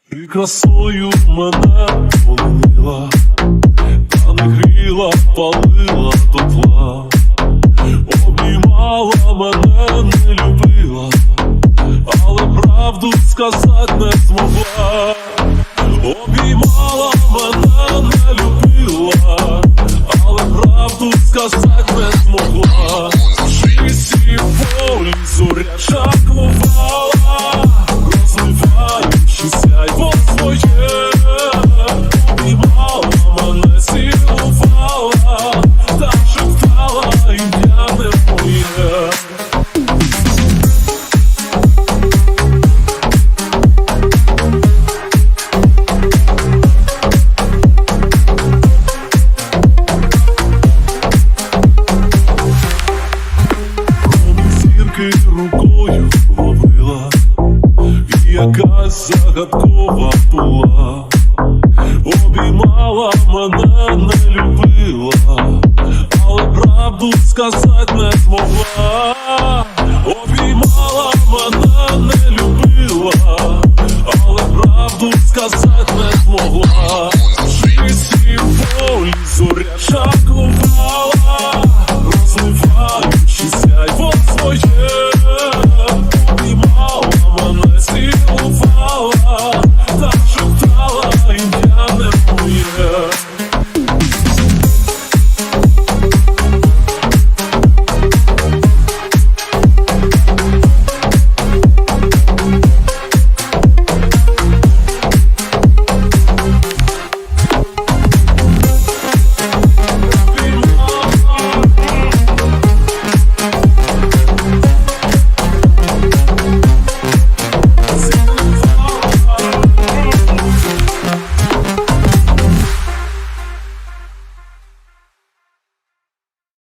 Ти красою мене полонила, та не гріла, палила тепла. Обіймала мене, не любила, але правду сказать не змогла. Обіймала мене, не любила, але правду сказать не змогла. В чистій полі зоря чаклувала, розливаючи сяйво своє. Обіймала мене, цілувала, та шептала ім'я не моє. Рукою ловила, і якась загадкова була. Обіймала мене, не любила, але правду сказать не змогла. Обіймала мене, не любила, але правду сказать не змогла. В чистій полі зоря